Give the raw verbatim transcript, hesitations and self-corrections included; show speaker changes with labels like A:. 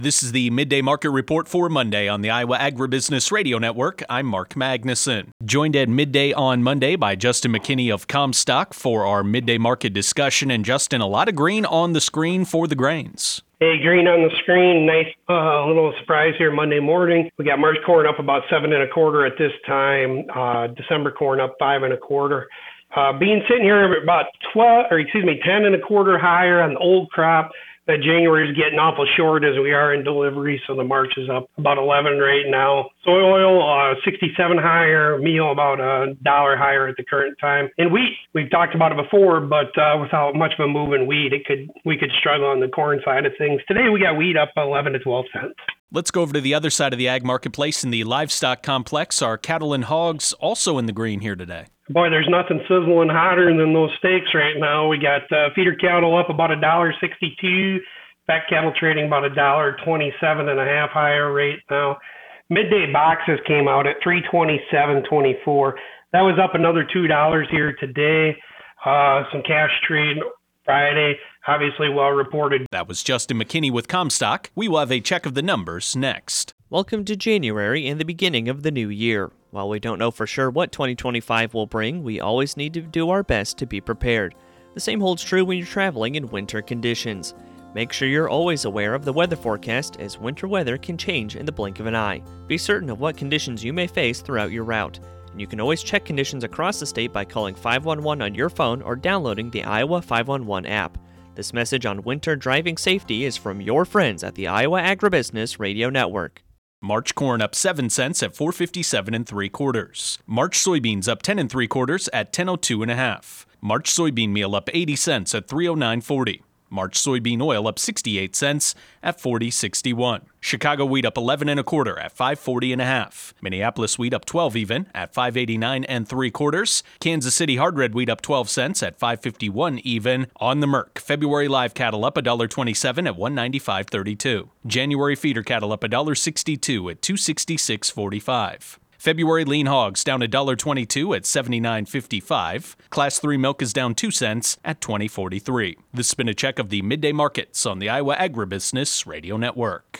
A: This is the Midday Market Report for Monday on the Iowa Agribusiness Radio Network. I'm Mark Magnuson. Joined at midday on Monday by Justin McKinney of Comstock for our midday market discussion. And Justin, a lot of green on the screen for the grains.
B: Hey, green on the screen. Nice uh, little surprise here Monday morning. We got March corn up about seven and a quarter at this time. Uh, December corn up five and a quarter. Uh, beans sitting here about twelve, or excuse me, ten and a quarter higher on the old crop. That January is getting awful short as we are in delivery, so the March is up about eleven right now. Soy oil, uh, sixty-seven higher, meal about a dollar higher at the current time. And wheat, we've talked about it before, but uh, without much of a move in wheat, it could we could struggle on the corn side of things. Today we got wheat up eleven to twelve cents.
A: Let's go over to the other side of the ag marketplace in the livestock complex. Our cattle and hogs also in the green here today.
B: Boy, there's nothing sizzling hotter than those steaks right now. We got uh, feeder cattle up about a dollar sixty-two, fat cattle trading about a dollar twenty-seven and a half higher rate now. Midday boxes came out at three twenty-seven twenty-four. That was up another two dollars here today. Uh, some cash trade Friday, obviously well reported.
A: That was Justin McKinney with Comstock. We will have a check of the numbers next.
C: Welcome to January and the beginning of the new year. While we don't know for sure what twenty twenty-five will bring, we always need to do our best to be prepared. The same holds true when you're traveling in winter conditions. Make sure you're always aware of the weather forecast, as winter weather can change in the blink of an eye. Be certain of what conditions you may face throughout your route. And you can always check conditions across the state by calling five one one on your phone or downloading the Iowa five one one app. This message on winter driving safety is from your friends at the Iowa Agribusiness Radio Network.
A: March corn up seven cents at four fifty-seven and three quarters. March soybeans up ten and three quarters at ten oh two and a half. March soybean meal up eighty cents at three oh nine forty. March soybean oil up sixty-eight cents at forty sixty-one. Chicago wheat up eleven and a quarter at five forty and a half. Minneapolis wheat up twelve even at five eighty-nine and three quarters. Kansas City hard red wheat up twelve cents at five fifty-one even. On the Merc, February live cattle up one twenty-seven at one ninety-five thirty-two. January feeder cattle up one sixty-two at two sixty-six forty-five. February lean hogs down one twenty-two at seventy-nine fifty-five. Class three milk is down two cents at twenty forty-three. This has been a check of the midday markets on the Iowa Agribusiness Radio Network.